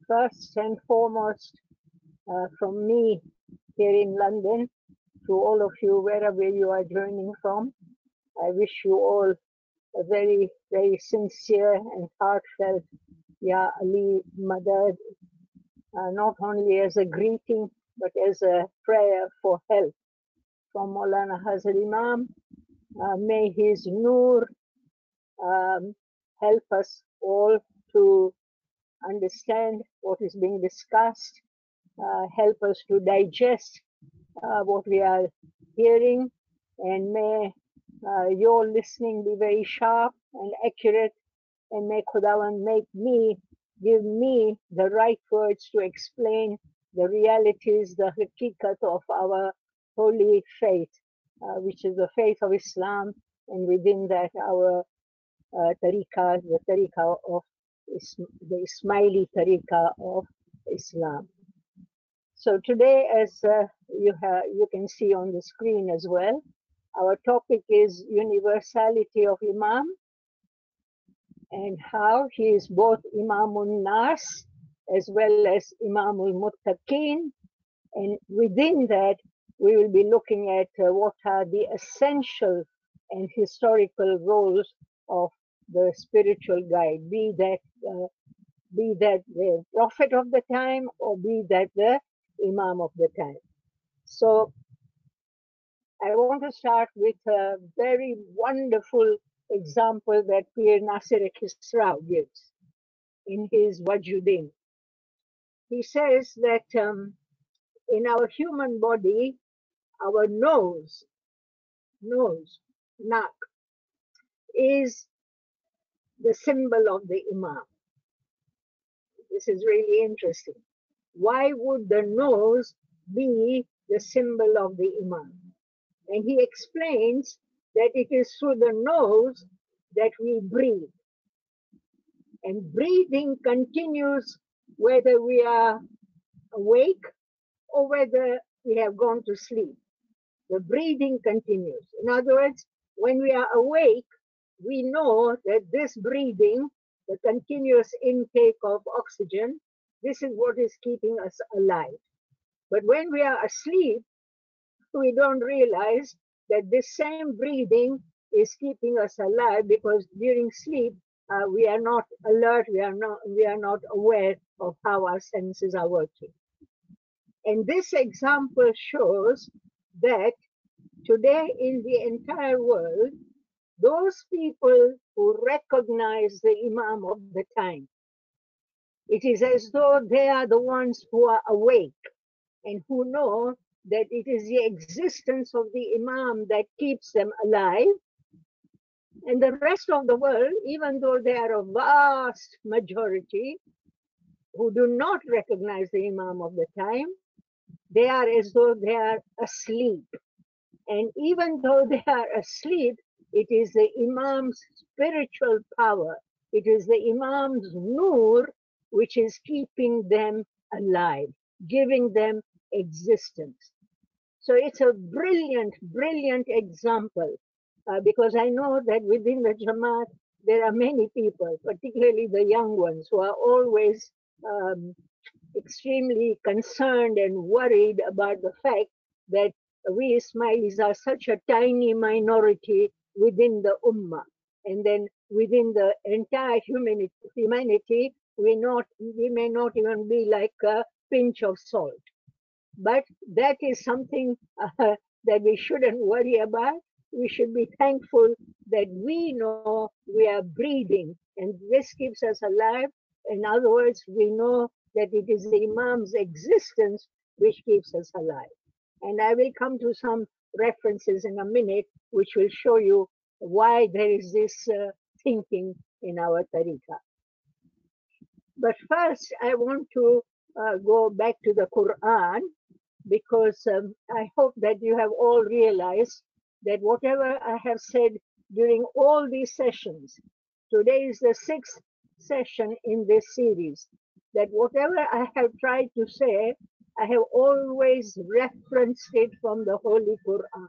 First and foremost, from me here in London to all of you, wherever you are joining from, I wish you all a very, very sincere and heartfelt Ya Ali Madad, not only as a greeting but as a prayer for help from Maulana Hazrat Imam. May his Noor help us all to understand what is being discussed, help us to digest what we are hearing, and may your listening be very sharp and accurate, and may Khudawan give me the right words to explain the realities, the hakikat of our holy faith, which is the faith of Islam, and within that our tariqah, the tariqah of the Ismaili tariqah of Islam. So today, as you can see on the screen as well, our topic is universality of Imam and how he is both Imamul Nas as well as Imamul Muttaqeen. And within that, we will be looking at what are the essential and historical roles of the spiritual guide, be that the prophet of the time or be that the Imam of the time. So I want to start with a very wonderful example that Pir Nasir Khisrau gives in his Wajuddin. He says that in our human body, our nose, nak, is the symbol of the Imam. This is really interesting. Why would the nose be the symbol of the Imam? And he explains that it is through the nose that we breathe. And breathing continues whether we are awake or whether we have gone to sleep. The breathing continues. In other words, when we are awake, we know that this breathing, the continuous intake of oxygen, this is what is keeping us alive. But when we are asleep, we don't realize that this same breathing is keeping us alive, because during sleep we are not alert, we are not aware of how our senses are working. And this example shows that today in the entire world, those people who recognize the Imam of the time, it is as though they are the ones who are awake and who know that it is the existence of the Imam that keeps them alive. And the rest of the world, even though they are a vast majority who do not recognize the Imam of the time, they are as though they are asleep. And even though they are asleep, it is the Imam's spiritual power, it is the Imam's Noor which is keeping them alive, giving them existence. So it's a brilliant, brilliant example, because I know that within the Jamaat, there are many people, particularly the young ones, who are always extremely concerned and worried about the fact that we Ismailis are such a tiny minority within the Ummah. And then within the entire humanity, we may not even be like a pinch of salt. But that is something that we shouldn't worry about. We should be thankful that we know we are breathing, and this keeps us alive. In other words, we know that it is the Imam's existence which keeps us alive. And I will come to some references in a minute which will show you why there is this thinking in our tariqah. But first, I want to go back to the Quran, because I hope that you have all realized that whatever I have said during all these sessions, today is the 6th session in this series, that whatever I have tried to say, I have always referenced it from the Holy Quran.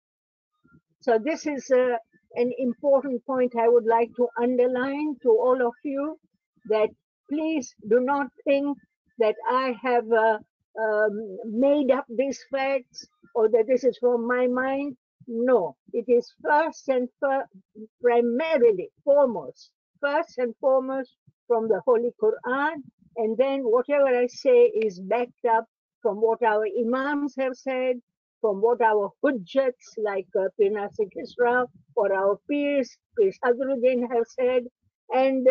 So this is an important point I would like to underline to all of you, that please do not think that I have made up these facts or that this is from my mind. No, it is primarily, first and foremost from the Holy Quran, and then whatever I say is backed up from what our Imams have said, from what our Hujjats like Pir Nasir Kisra or our Pirs, Pir Sadruddin have said, and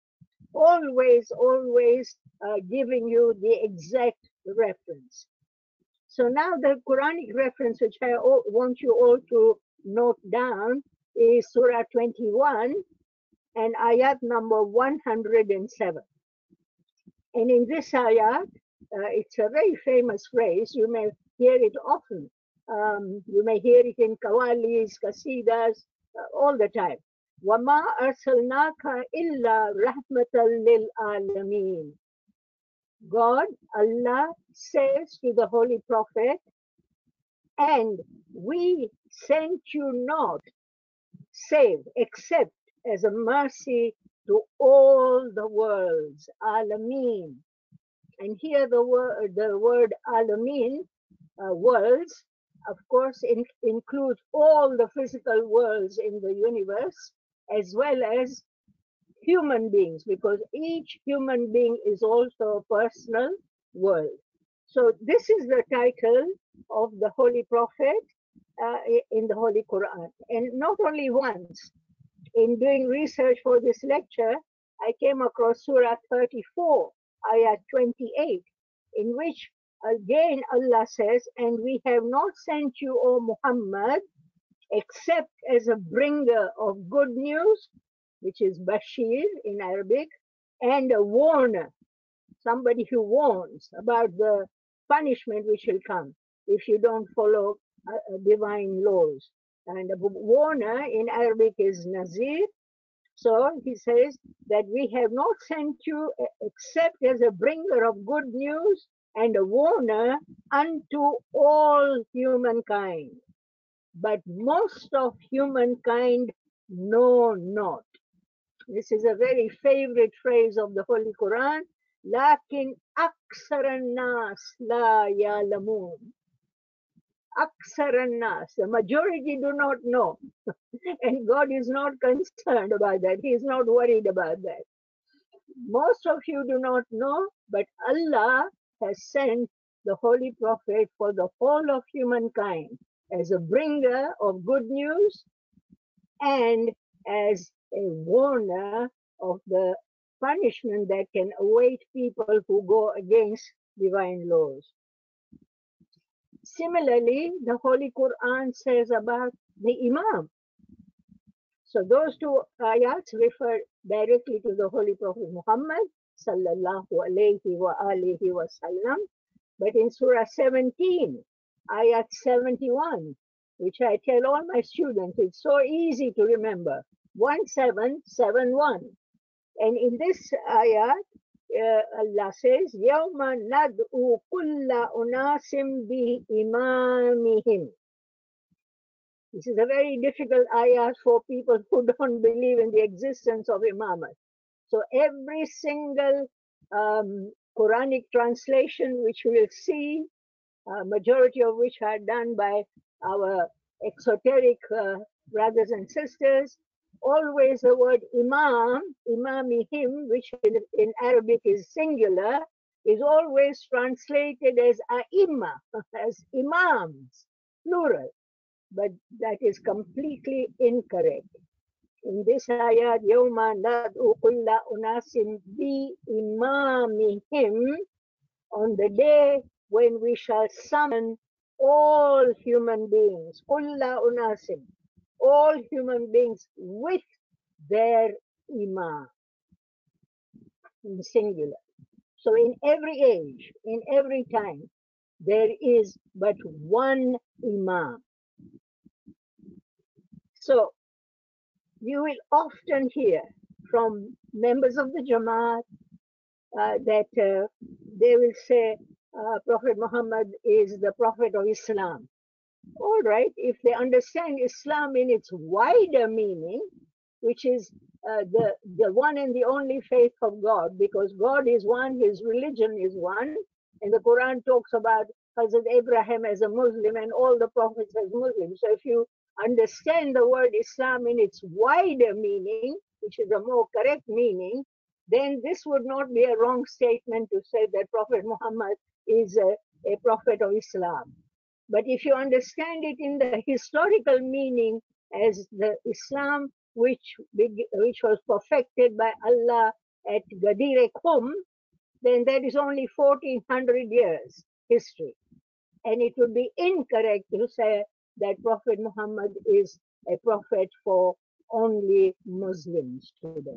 always giving you the exact reference. So now the Quranic reference, which I want you all to note down, is Surah 21 and ayat number 107. And in this ayat, it's a very famous phrase. You may hear it often. You may hear it in kawalis, kasidas, all the time. وَمَا أَرْسَلْنَاكَ إِلَّا رَحْمَةً لِلْعَالَمِينَ. God, Allah says to the Holy Prophet, and we sent you not save except as a mercy to all the worlds, Alameen. And here the word Alameen, worlds, of course, includes all the physical worlds in the universe, as well as human beings, because each human being is also a personal world. So this is the title of the Holy Prophet in the Holy Quran. And not only once. In doing research for this lecture, I came across Surah 34, ayat 28, in which again Allah says, and we have not sent you, O Muhammad, except as a bringer of good news, which is Bashir in Arabic, and a warner, somebody who warns about the punishment which will come if you don't follow divine laws. And a warner in Arabic is Nazir. So he says that we have not sent you except as a bringer of good news and a warner unto all humankind. But most of humankind know not. This is a very favorite phrase of the Holy Quran. Lakin aksaran nas la ya'lamun. Aksaran nas, the majority do not know. And God is not concerned about that. He is not worried about that. Most of you do not know, but Allah has sent the Holy Prophet for the whole of humankind as a bringer of good news and as a warner of the punishment that can await people who go against divine laws. Similarly, the Holy Quran says about the Imam. So those two ayats refer directly to the Holy Prophet Muhammad sallallahu alayhi wa alihi wa sallam. But in Surah 17, ayat 71, which I tell all my students, it's so easy to remember, 1771. And in this ayat, Allah says, يَوْمَ نَدْعُ كُلَّ أُنَاسٍ بِإِمَامِهِمْ. This is a very difficult ayat for people who don't believe in the existence of imamat. So every single Quranic translation which we will see, majority of which are done by our exoteric brothers and sisters, always the word imam, imamihim, which in Arabic is singular, is always translated as a'imma, as imams, plural. But that is completely incorrect. In this ayat, يَوْمَ نَدْعُ كُلَّ أُنَاسٍ بِإِمَامِهِمْ, on the day when we shall summon all human beings, كُلَّ أُنَاسٍ, all human beings with their imam, in singular. So in every age, in every time, there is but one imam. So you will often hear from members of the Jamaat that they will say Prophet Muhammad is the Prophet of Islam. All right, if they understand Islam in its wider meaning, which is the one and the only faith of God, because God is one, his religion is one, and the Quran talks about Hazrat Abraham as a Muslim and all the prophets as Muslims. So if you understand the word Islam in its wider meaning, which is a more correct meaning, then this would not be a wrong statement to say that Prophet Muhammad is a prophet of Islam. But if you understand it in the historical meaning as the Islam which was perfected by Allah at Ghadir Qum, then that is only 1400 years history. And it would be incorrect to say that Prophet Muhammad is a prophet for only Muslims today.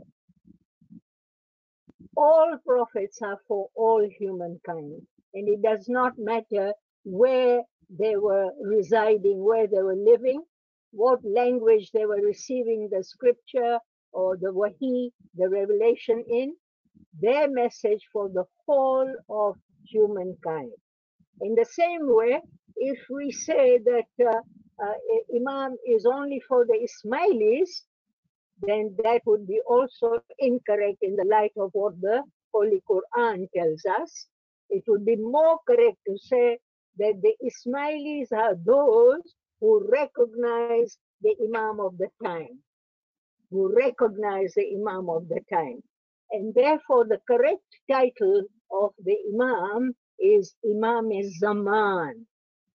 All prophets are for all humankind, and it does not matter where they were residing, where they were living, what language they were receiving the scripture or the wahi, the revelation in, their message for the whole of humankind. In the same way, if we say that Imam is only for the Ismailis, then that would be also incorrect in the light of what the Holy Quran tells us. It would be more correct to say that the Ismailis are those who recognize the Imam of the time, who recognize the Imam of the time. And therefore, the correct title of the Imam is Imam-e-Zaman.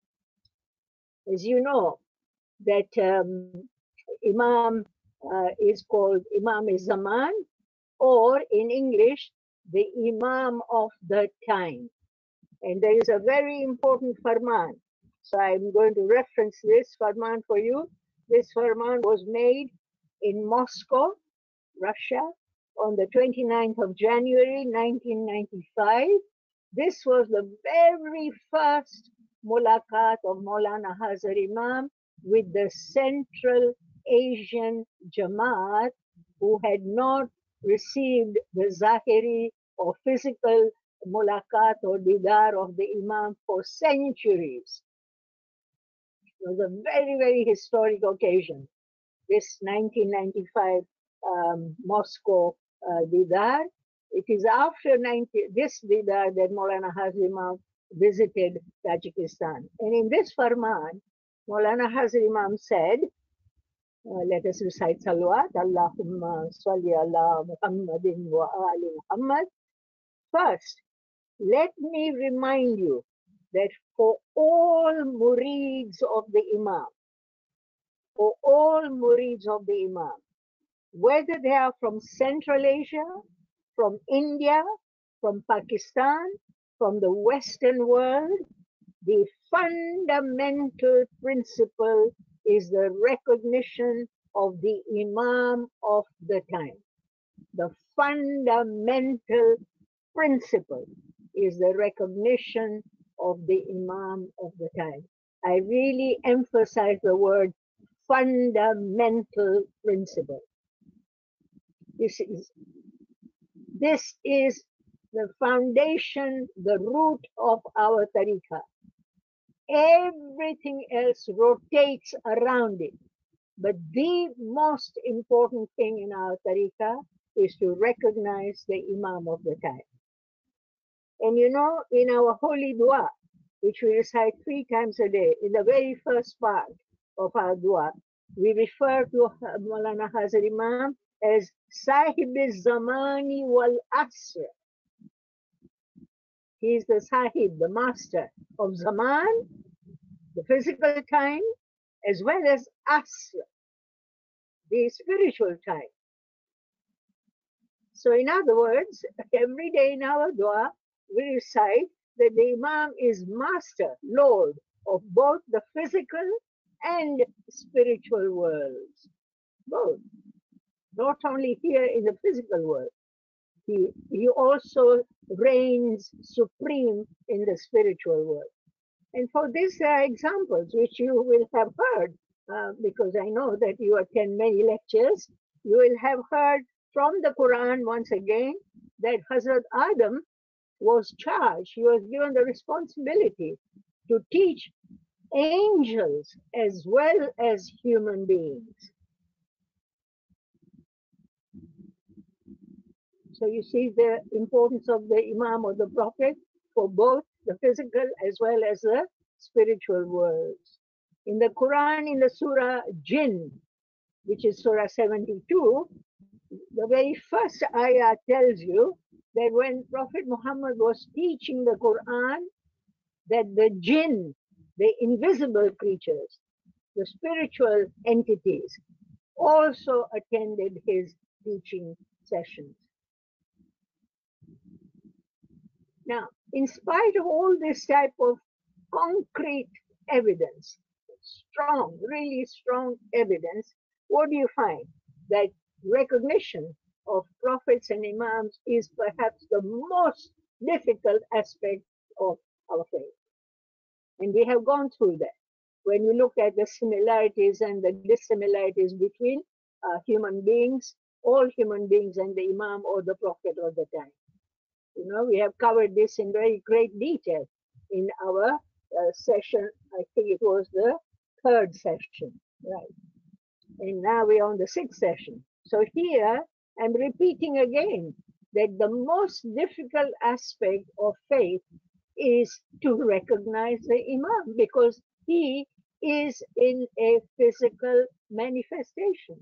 As you know, that Imam is called Imam-e-Zaman, or in English, the Imam of the time. And there is a very important farman. So I'm going to reference this farman for you. This farman was made in Moscow, Russia, on the 29th of January, 1995. This was the very first mulaqat of Maulana Hazar Imam with the Central Asian Jamaat, who had not received the Zahiri or physical mulaqat or didar of the Imam for centuries. It was a very, very historic occasion, this 1995 Moscow didar. It is after this didar that Maulana Hazar Imam visited Tajikistan. And in this farman, Maulana Hazar Imam said, let us recite Salawat, Allahumma salli ala Muhammadin wa ali Muhammad. First, let me remind you that for all murids of the Imam, for all murids of the Imam, whether they are from Central Asia, from India, from Pakistan, from the Western world, the fundamental principle is the recognition of the Imam of the time. The fundamental principle is the recognition of the Imam of the time. I really emphasize the word fundamental principle. This is the foundation, the root of our tariqah. Everything else rotates around it. But the most important thing in our tariqah is to recognize the Imam of the time. And you know, in our holy dua, which we recite 3 times a day, in the very first part of our dua, we refer to Maulana Hazar Imam as Sahib Zamani wal Asr. He is the Sahib, the master of Zaman, the physical time, as well as Asr, the spiritual time. So in other words, every day in our dua, we recite that the Imam is master, Lord of both the physical and spiritual worlds. Both. Not only here in the physical world, he also reigns supreme in the spiritual world. And for this, there are examples which you will have heard, because I know that you attend many lectures. You will have heard from the Quran once again that Hazrat Adam was charged, he was given the responsibility to teach angels as well as human beings. So you see the importance of the Imam or the Prophet for both the physical as well as the spiritual worlds. In the Quran, in the Surah Jinn, which is Surah 72, the very first ayah tells you that when Prophet Muhammad was teaching the Quran, that the jinn, the invisible creatures, the spiritual entities, also attended his teaching sessions. Now, in spite of all this type of concrete evidence, strong, really strong evidence, what do you find? That recognition of prophets and imams is perhaps the most difficult aspect of our faith. And we have gone through that. When you look at the similarities and the dissimilarities between human beings, all human beings and the imam or the prophet all the time. You know, we have covered this in very great detail in our session. I think it was the third session, right? And now we're on the sixth session. So here I'm repeating again that the most difficult aspect of faith is to recognize the Imam because he is in a physical manifestation.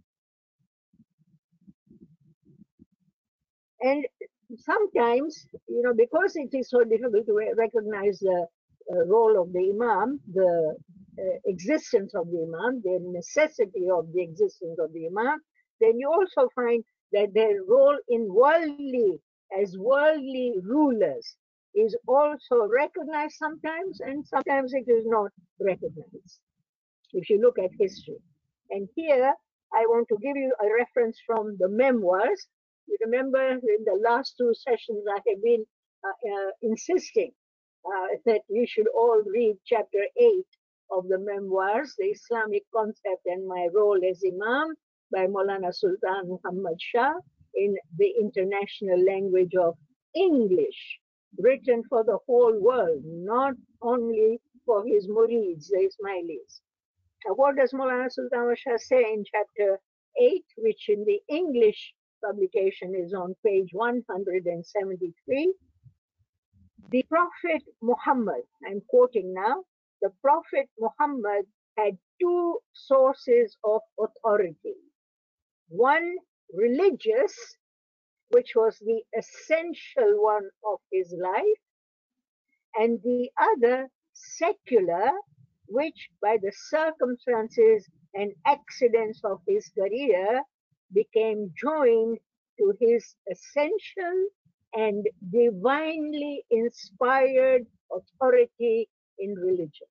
And sometimes, you know, because it is so difficult to recognize the role of the Imam, the existence of the Imam, the necessity of the existence of the Imam, then you also find that their role in as worldly rulers is also recognized sometimes, and sometimes it is not recognized, if you look at history. And here, I want to give you a reference from the memoirs. You remember in the last two sessions, I have been insisting that you should all read chapter 8 of the memoirs, The Islamic Concept and My Role as Imam by Maulana Sultan Muhammad Shah in the international language of English, written for the whole world, not only for his murids, the Ismailis. What does Maulana Sultan Shah say in chapter 8, which in the English publication is on page 173? The Prophet Muhammad, I'm quoting now, the Prophet Muhammad had two sources of authority. One religious, which was the essential one of his life, and the other secular, which by the circumstances and accidents of his career became joined to his essential and divinely inspired authority in religion.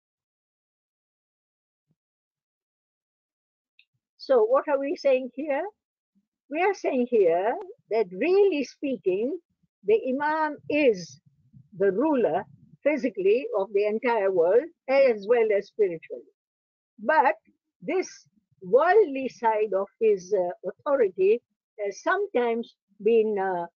So what are we saying here? We are saying here that really speaking, the Imam is the ruler physically of the entire world as well as spiritually. But this worldly side of his authority has sometimes been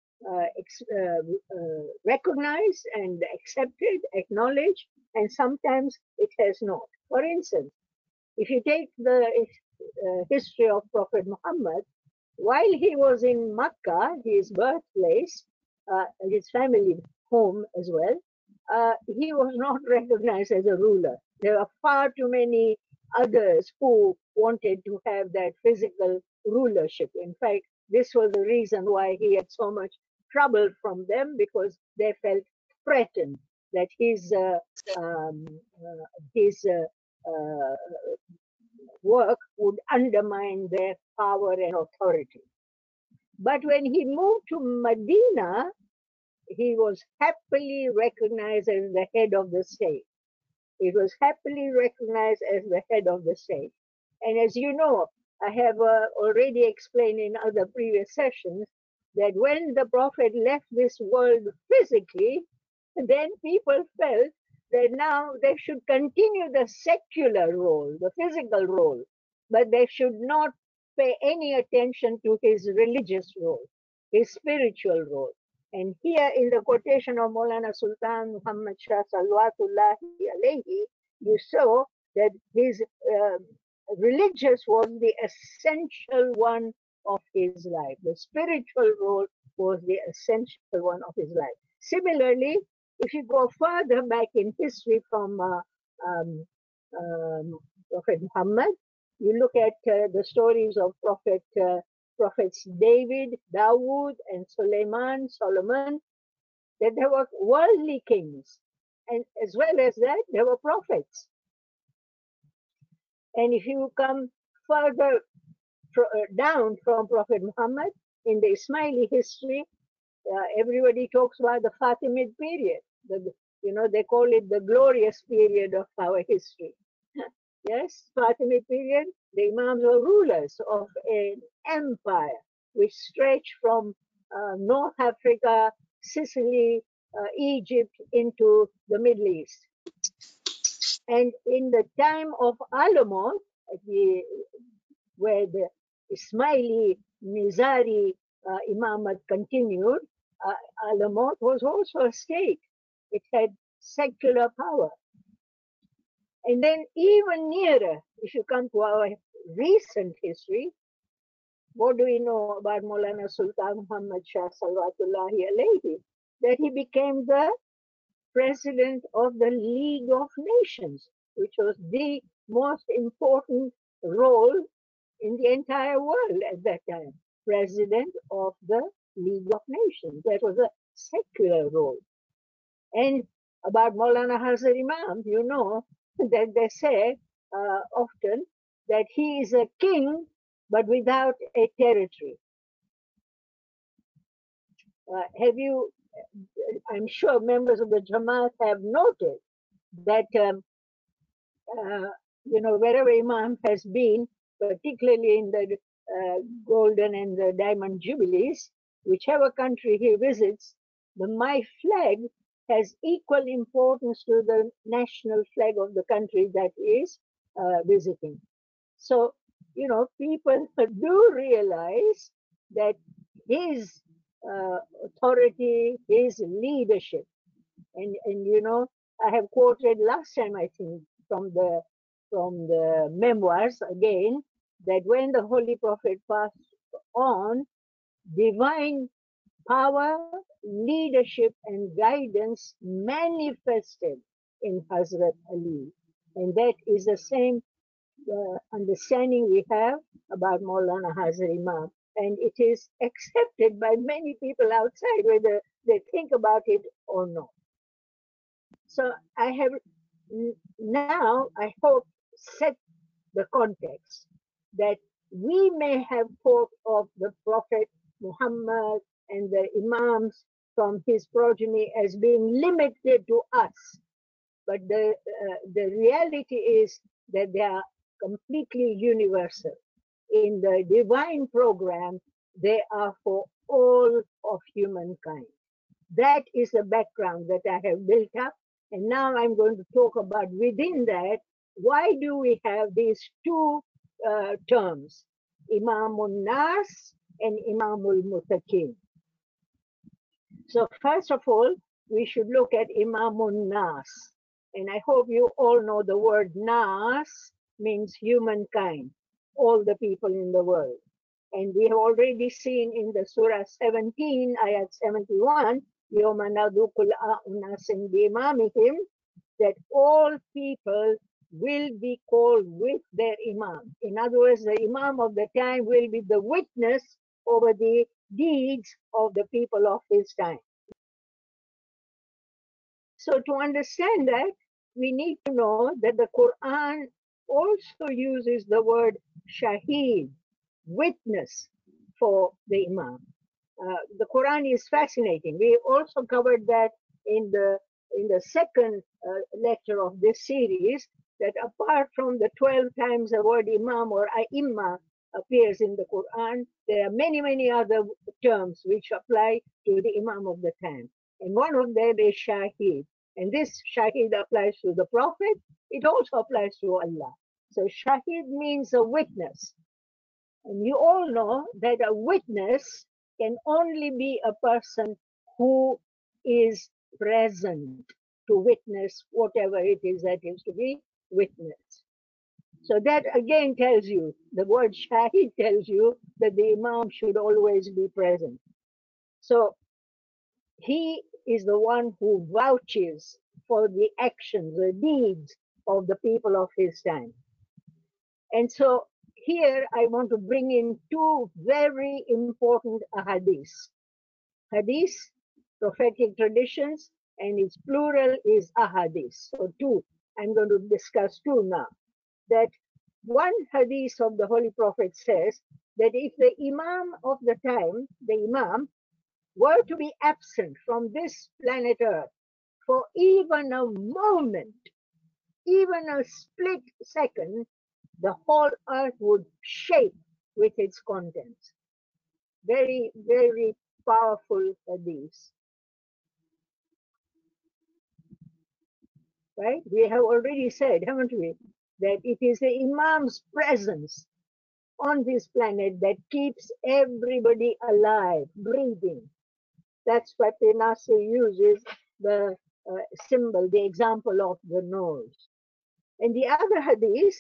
recognized and accepted, acknowledged, and sometimes it has not. For instance, if you take the history of Prophet Muhammad, while he was in Makkah, his birthplace, his family home as well, he was not recognized as a ruler. There are far too many others who wanted to have that physical rulership. In fact, this was the reason why he had so much trouble from them, because they felt threatened that his work would undermine their power and authority. But when he moved to Medina, he was happily recognized as the head of the state. He was happily recognized as the head of the state. And as you know, I have already explained in other previous sessions that when the Prophet left this world physically, then people felt that now they should continue the secular role, the physical role, but they should not pay any attention to his religious role, his spiritual role. And here in the quotation of Maulana Sultan Muhammad Shah Salawatullahi alayhi, you saw that his religious was the essential one of his life. The spiritual role was the essential one of his life. Similarly, if you go further back in history from um, Prophet Muhammad, you look at the stories of prophets David, Dawood, and Solomon, that there were worldly kings, and as well as that, there were prophets. And if you come further down from Prophet Muhammad in the Ismaili history, everybody talks about the Fatimid period. They call it the glorious period of our history. Yes, Fatimid period, the Imams were rulers of an empire which stretched from North Africa, Sicily, Egypt into the Middle East. And in the time of Alamut, where the Ismaili Nizari Imamat continued, Alamut was also a state. It had secular power. And then even nearer, if you come to our recent history, what do we know about Maulana Sultan Muhammad Shah Salawatullahi alayhi? That he became the president of the League of Nations, which was the most important role in the entire world at that time. President of the League of Nations. That was a secular role. And about Maulana Hazar Imam, you know that they say often that he is a king but without a territory. I'm sure members of the Jamaat have noted that, wherever Imam has been, particularly in the Golden and the Diamond Jubilees, whichever country he visits, my flag has equal importance to the national flag of the country that he is visiting. So, people do realize that his authority, his leadership, and I have quoted last time, I think, from the memoirs again, that when the Holy Prophet passed on, divine power, leadership, and guidance manifested in Hazrat Ali. And that is the same understanding we have about Maulana Hazar Imam. And it is accepted by many people outside, whether they think about it or not. So I have now, I hope, set the context that we may have thought of the Prophet Muhammad and the Imams from his progeny as being limited to us. But the reality is that they are completely universal. In the divine program, they are for all of humankind. That is the background that I have built up. And now I'm going to talk about within that, why do we have these two terms, Imamul Nas and Imamul Muttaqin? So first of all, we should look at Imamul Nas. And I hope you all know the word Nas means humankind, all the people in the world. And we have already seen in the Surah 17, ayat 71, يَوْمَ نَدْعُو كُلَّ أُنَاسٍ بِإِمَامِهِمْ, that all people will be called with their Imam. In other words, the Imam of the time will be the witness over the deeds of the people of his time. So to understand that, we need to know that the Quran also uses the word shaheed, witness, for the Imam. The Quran is fascinating. We also covered that in the second lecture of this series, that apart from the 12 times the word Imam or A'imma appears in the Quran, there are many, many other terms which apply to the Imam of the time. And one of them is Shahid. And this Shahid applies to the Prophet. It also applies to Allah. So Shahid means a witness. And you all know that a witness can only be a person who is present to witness whatever it is that is to be witnessed. So that again tells you, the word Shahid tells you that the Imam should always be present. So he is the one who vouches for the actions, the deeds of the people of his time. And so here I want to bring in two very important ahadiths. Hadith, prophetic traditions, and its plural is ahadith. So two, I'm going to discuss two now. That one hadith of the Holy Prophet says that if the Imam of the time, the Imam, were to be absent from this planet Earth for even a moment, even a split second, the whole earth would shake with its contents. Very, very powerful hadith. Right? We have already said, haven't we, that it is the Imam's presence on this planet that keeps everybody alive, breathing. That's why Nasir uses the symbol, the example of the nose. And the other hadith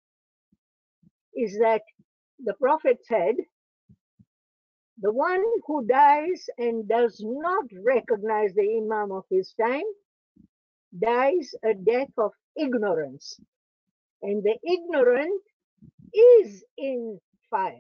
is that the Prophet said, the one who dies and does not recognize the Imam of his time dies a death of ignorance. And the ignorant is in fire.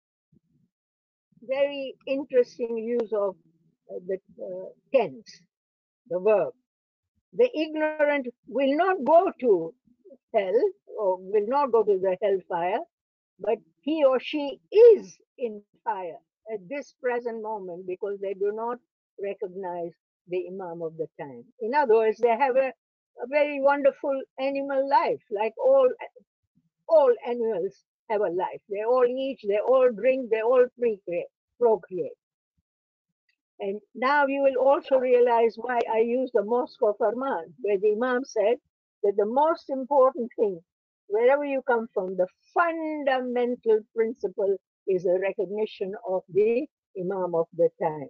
Very interesting use of the tense, the verb. The ignorant will not go to hell or will not go to the hellfire, but he or she is in fire at this present moment because they do not recognize the Imam of the time. In other words, they have a very wonderful animal life, like all animals have a life. They all eat, they all drink, they all procreate. And now you will also realize why I use the Mosque of Arman, where the Imam said that the most important thing, wherever you come from, the fundamental principle is a recognition of the Imam of the time.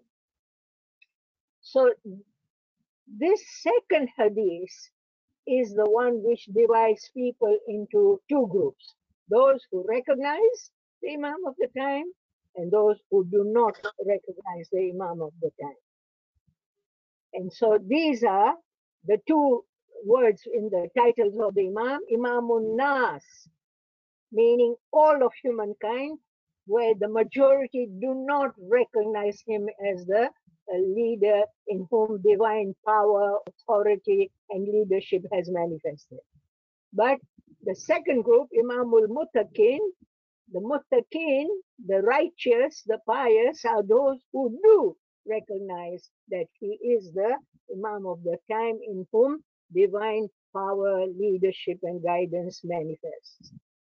So this second hadith is the one which divides people into two groups. Those who recognize the Imam of the time and those who do not recognize the Imam of the time. And so these are the two words in the titles of the Imam, Imamun Nas, meaning all of humankind, where the majority do not recognize him as the leader in whom divine power, authority, and leadership has manifested. But the second group, Imamul Muttaqin, the Muttaqin, the righteous, the pious, are those who do recognize that he is the Imam of the time in whom divine power, leadership, and guidance manifests.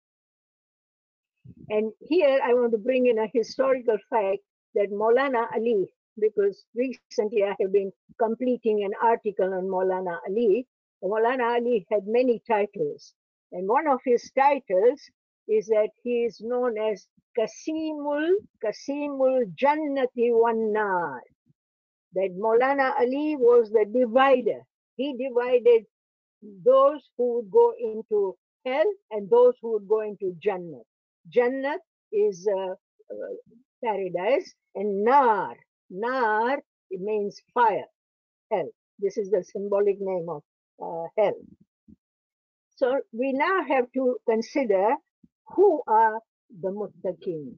And here I want to bring in a historical fact that Maulana Ali, because recently I have been completing an article on Maulana Ali. Maulana Ali had many titles, and one of his titles is that he is known as Kasimul Jannati wan Nar. That Maulana Ali was the divider. He divided those who would go into hell and those who would go into Jannat. Jannat is paradise, and Nar, it means fire, hell. This is the symbolic name of hell. So we now have to consider who are the Muttaqin.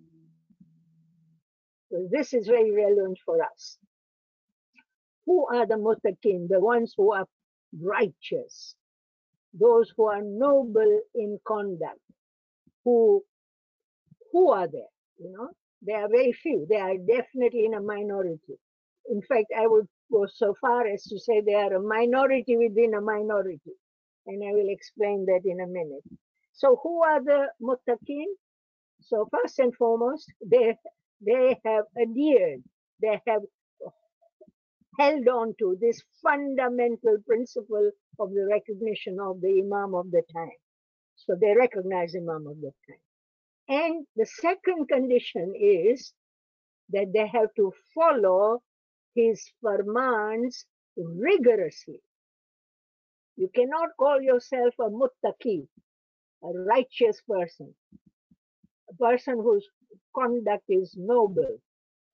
So this is very relevant for us. Who are the Muttaqin? The ones who are righteous, those who are noble in conduct. Who are there? You know, there are very few. They are definitely in a minority. In fact, I would go so far as to say they are a minority within a minority. And I will explain that in a minute. So who are the Muttaqin? So first and foremost, they have adhered, they have held on to this fundamental principle of the recognition of the Imam of the time. So they recognize Imam of the time. And the second condition is that they have to follow his farmans rigorously. You cannot call yourself a muttaqi, a righteous person, a person whose conduct is noble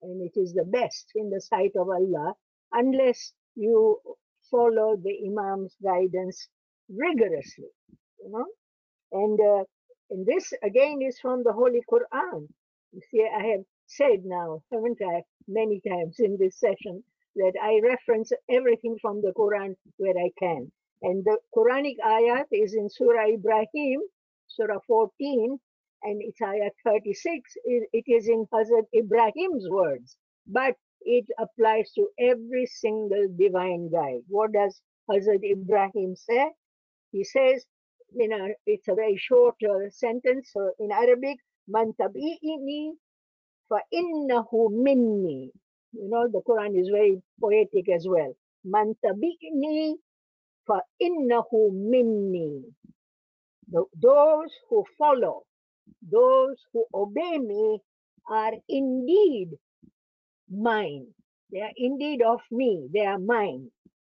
and it is the best in the sight of Allah unless you follow the Imam's guidance rigorously, you know. And this again is from the Holy Quran. You see, I have said now, haven't I, many times in this session, that I reference everything from the Quran where I can. And the Quranic ayat is in Surah Ibrahim, Surah 14, and it's ayat 36. It is in Hazrat Ibrahim's words, but it applies to every single divine guide. What does Hazrat Ibrahim say? He says, it's a very short sentence. So in Arabic, man tabi'ini fa innahu minni. The Quran is very poetic as well. Man tabi'ini fa innahu minni. Those who follow, those who obey me are indeed mine. They are indeed of me. They are mine.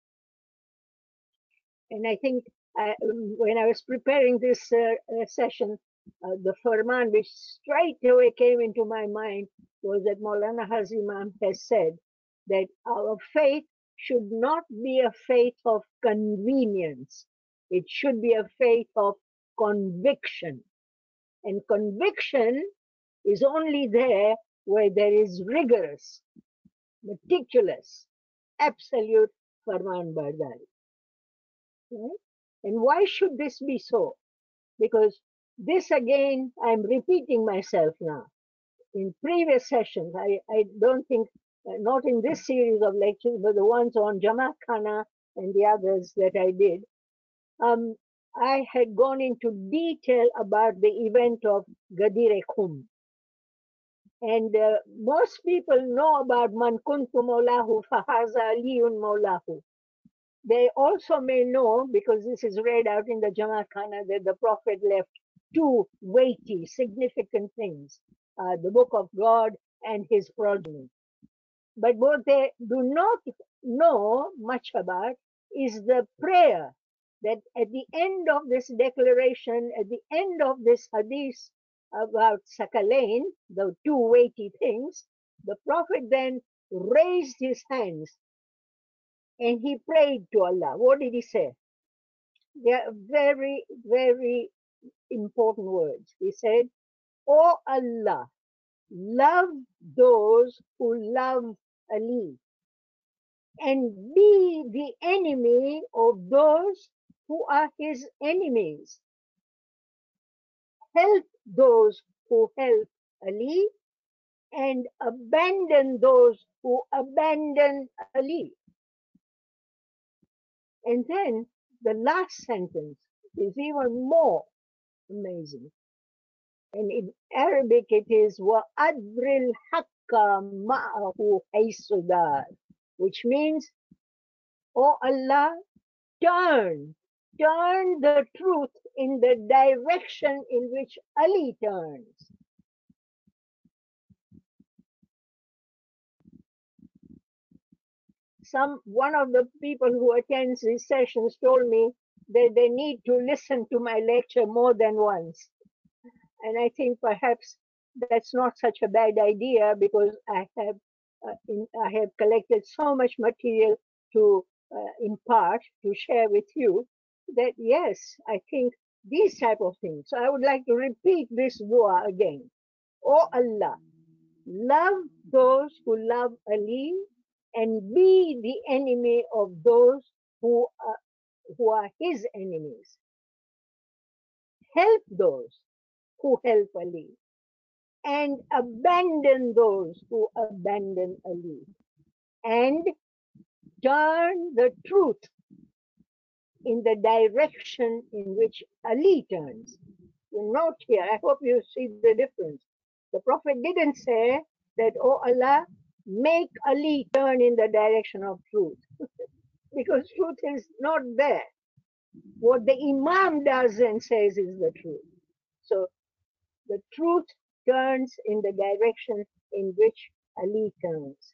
And I think when I was preparing this session, the firman which straight away came into my mind was that Maulana Hazimam has said that our faith should not be a faith of convenience. It should be a faith of conviction. And conviction is only there where there is rigorous, meticulous, absolute Farman Bardari. Right? And why should this be so? Because this again, I'm repeating myself now. In previous sessions, I don't think, not in this series of lectures, but the ones on Jamaat Khana and the others that I did, I had gone into detail about the event of Gadir Khum. And most people know about Man kuntu maulahu fahaza aliyun maulahu. They also may know, because this is read out in the Jamaat Khana, that the Prophet left two weighty, significant things, the Book of God and his progeny. But what they do not know much about is the prayer that at the end of this declaration, at the end of this hadith about Sakalain, the two weighty things, the Prophet then raised his hands and he prayed to Allah. What did he say? They are very, very important words. He said, "O Allah, love those who love Ali and be the enemy of those who are his enemies. Help those who help Ali and abandon those who abandon Ali." And then the last sentence is even more amazing. And in Arabic it is وَأَدْرِ الْحَقَّ مَعَهُ حَيْثُ دَارَ, which means, "O Allah, turn the truth in the direction in which Ali turns." One of the people who attends these sessions told me that they need to listen to my lecture more than once. And I think perhaps that's not such a bad idea, because I have collected so much material to impart, to share with you, that yes, I think these type of things. So I would like to repeat this dua again. "O Allah, love those who love Ali and be the enemy of those who are his enemies. Help those who help Ali and abandon those who abandon Ali, and turn the truth in the direction in which Ali turns." You note here, I hope you see the difference. The Prophet didn't say that, "Oh Allah, make Ali turn in the direction of truth," because truth is not there. What the Imam does and says is the truth. So the truth turns in the direction in which Ali turns.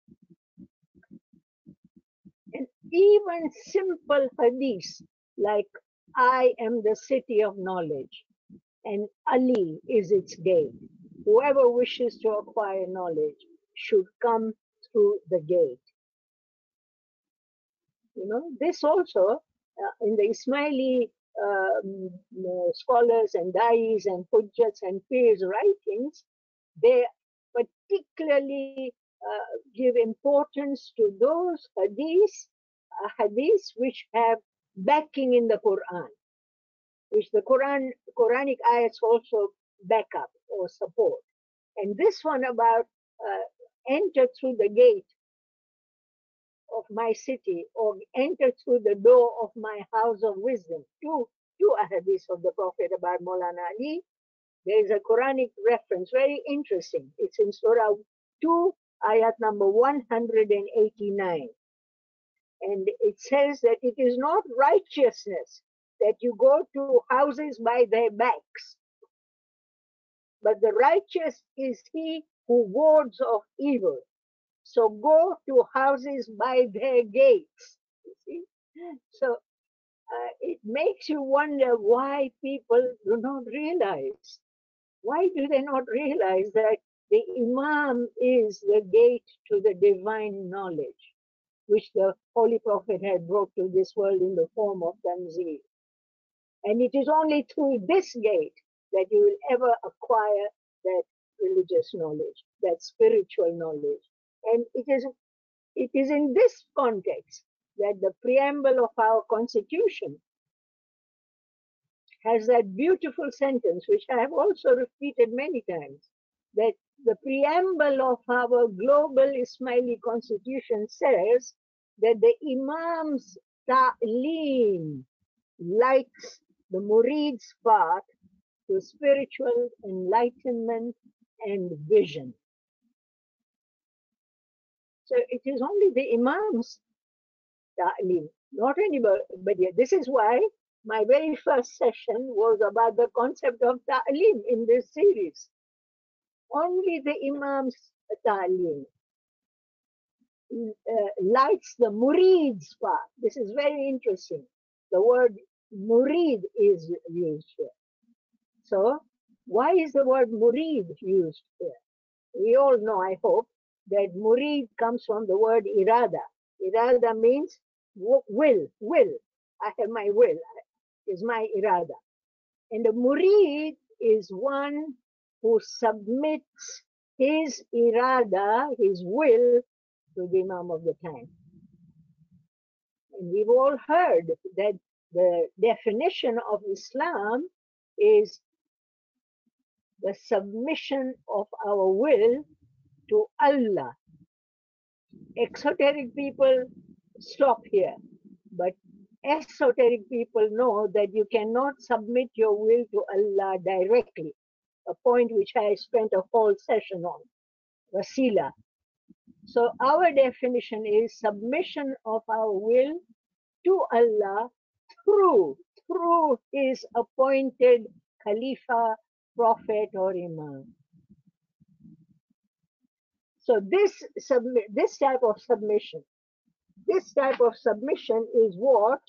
And even simple hadith like, "I am the city of knowledge and Ali is its gate. Whoever wishes to acquire knowledge should come through the gate. You know, this also in the Ismaili scholars and dais and hujjats and peers writings, they particularly give importance to those hadiths which have backing in the Quran, which the Quranic ayats also back up or support. And this one about enter through the gate of my city or enter through the door of my house of wisdom. Two ahadith of the Prophet about Maulana Ali. There is a Quranic reference, very interesting. It's in Surah 2, ayat number 189. And it says that it is not righteousness that you go to houses by their backs, but the righteous is he who wards off evil. So go to houses by their gates. You see? So it makes you wonder why people do not realize. Why do they not realize that the Imam is the gate to the divine knowledge, which the Holy Prophet had brought to this world in the form of Tanzeel? And it is only through this gate that you will ever acquire that religious knowledge, that spiritual knowledge. And it is in this context that the preamble of our Constitution has that beautiful sentence, which I have also repeated many times, that the preamble of our global Ismaili Constitution says that the Imam's ta'aleem lights the murid's path to spiritual enlightenment and vision. So it is only the Imam's ta'aleem, not anybody. This is why my very first session was about the concept of ta'aleem in this series. Only the Imam's ta'aleem lights the murid's path. This is very interesting. The word murid is used here. So why is the word murid used here? We all know, I hope, that murid comes from the word irada. Irada means will. I have my will, is my irada. And a murid is one who submits his irada, his will, to the Imam of the time. And we've all heard that the definition of Islam is the submission of our will to Allah. Exoteric people stop here, but esoteric people know that you cannot submit your will to Allah directly, a point which I spent a whole session on, wasila. So our definition is submission of our will to Allah through his appointed Khalifa, Prophet or Imam. So this type of submission is what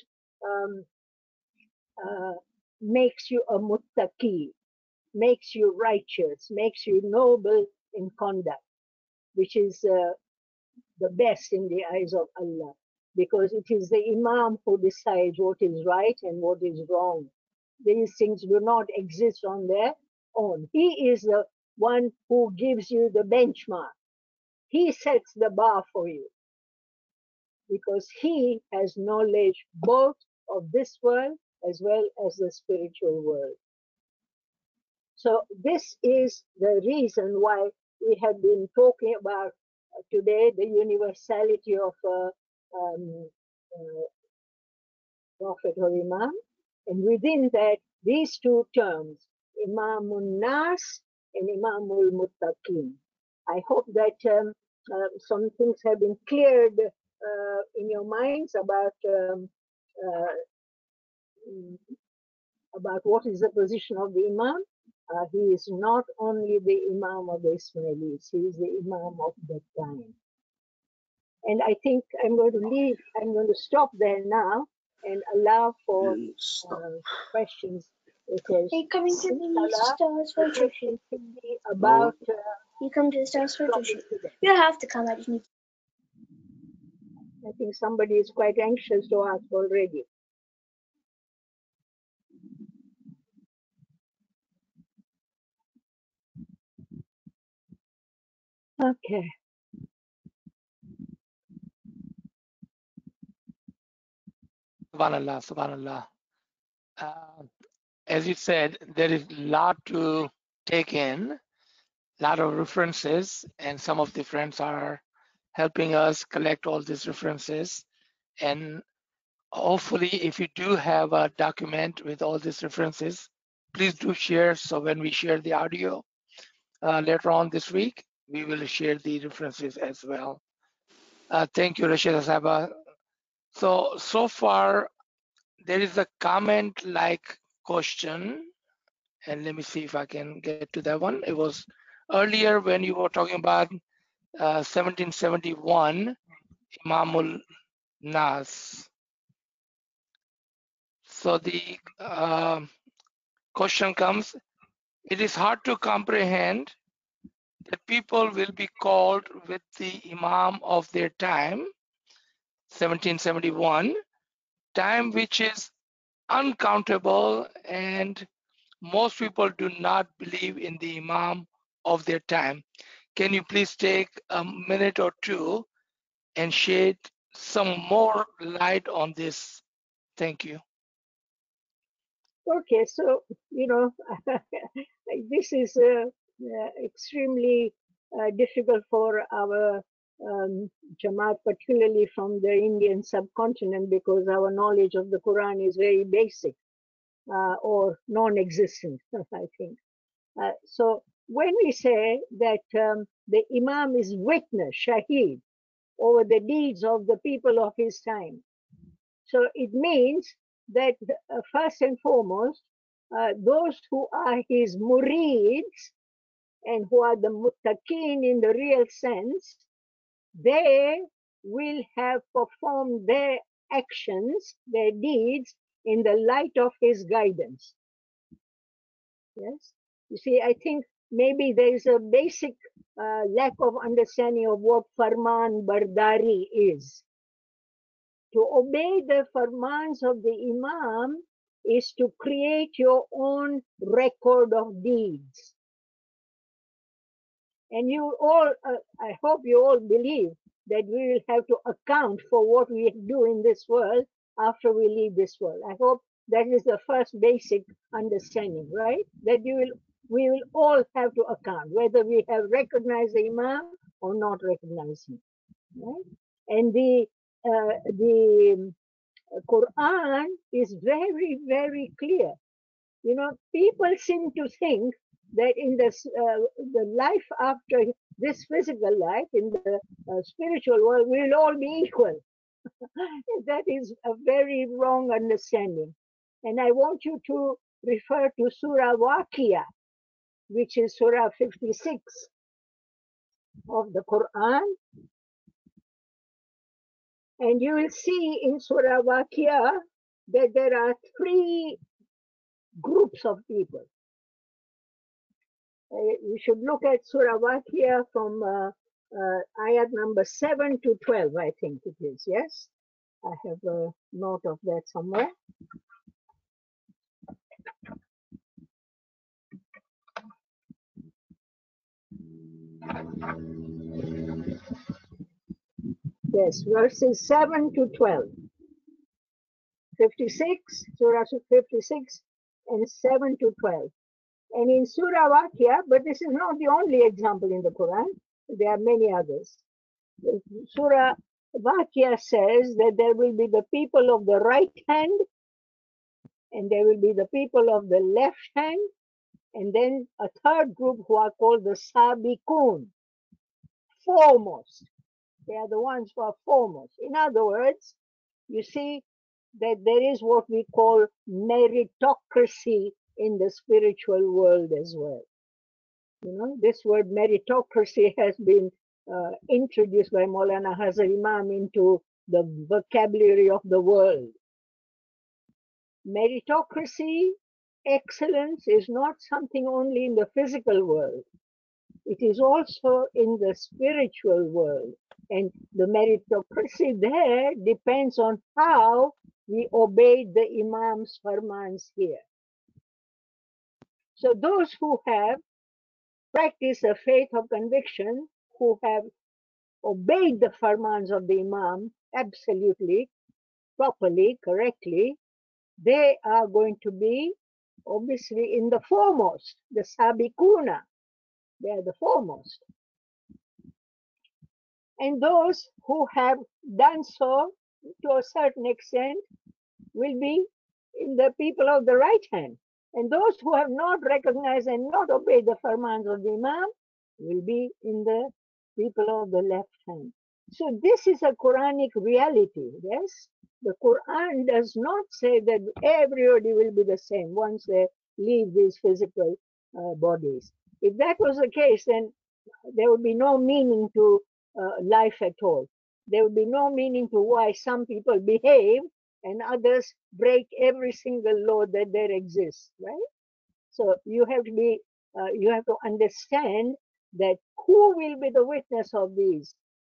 makes you a muttaqi, makes you righteous, makes you noble in conduct, which is the best in the eyes of Allah, because it is the Imam who decides what is right and what is wrong. These things do not exist on their own. He is the one who gives you the benchmark. He sets the bar for you, because he has knowledge both of this world as well as the spiritual world. So this is the reason why we have been talking about today the universality of Prophet or Imam, and within that these two terms, Imamun Nas and Imamul Muttaqin. I hope that some things have been cleared in your minds about what is the position of the Imam. He is not only the Imam of the Ismailis, he is the Imam of the time. And I think I'm going to stop there now and allow for questions. Because coming to the stars for question could be about You come to the Star Spiritual Shoot. You have to come. I just need. I think somebody is quite anxious to ask already. Okay. Subhanallah, subhanallah. As you said, there is a lot to take in, a lot of references, and some of the friends are helping us collect all these references. And hopefully, if you do have a document with all these references, please do share. So when we share the audio later on this week, we will share the references as well. Thank you, Rashida Saba. So far, there is a comment-like question, and let me see if I can get to that one. It was earlier when you were talking about 1771, Imamul Nas. So the question comes, it is hard to comprehend that people will be called with the Imam of their time, 1771, time which is uncountable, and most people do not believe in the Imam of their time. Can you please take a minute or two and shed some more light on this? Thank you. Okay, so, this is extremely difficult for our Jamaat, particularly from the Indian subcontinent, because our knowledge of the Quran is very basic or non-existent, I think. So when we say that the Imam is witness, Shaheed, over the deeds of the people of his time, so it means that first and foremost, those who are his murids and who are the muttaqin in the real sense, they will have performed their actions, their deeds, in the light of his guidance. Yes, you see, I think maybe there is a basic lack of understanding of what Farman Bardari is. To obey the farmans of the Imam is to create your own record of deeds. And you all, I hope you all believe that we will have to account for what we do in this world after we leave this world. I hope that is the first basic understanding, right? That we will all have to account, whether we have recognized the Imam or not recognized him, right? And the Quran is very, very clear. People seem to think that in the life after this physical life, in the spiritual world, we'll all be equal. That is a very wrong understanding. And I want you to refer to Surah Waqia, which is Surah 56 of the Quran. And you will see in Surah Waqia that there are three groups of people. You should look at Surah Waqia from ayat number 7 to 12, I think it is, yes? I have a note of that somewhere. Yes, verses 7 to 12. 56, Surah 56, and 7 to 12. And in Surah Waqia, but this is not the only example in the Quran, there are many others. Surah Waqia says that there will be the people of the right hand, and there will be the people of the left hand, and then a third group who are called the Sabiqun, foremost. They are the ones who are foremost. In other words, you see that there is what we call meritocracy in the spiritual world as well. This word meritocracy has been introduced by Maulana Hazar Imam into the vocabulary of the world. Meritocracy, excellence, is not something only in the physical world. it is also in the spiritual world. And the meritocracy there depends on how we obeyed the Imam's farmans here. So those who have practiced a faith of conviction, who have obeyed the farmans of the Imam absolutely, properly, correctly, they are going to be obviously in the foremost, the Sabikuna. They are the foremost. And those who have done so to a certain extent will be in the people of the right hand. And those who have not recognized and not obeyed the farmans of the Imam will be in the people of the left hand. So this is a Quranic reality, yes? The Quran does not say that everybody will be the same once they leave these physical bodies. If that was the case, then there would be no meaning to life at all. There would be no meaning to why some people behave and others break every single law that there exists, right? So you have to understand that who will be the witness of these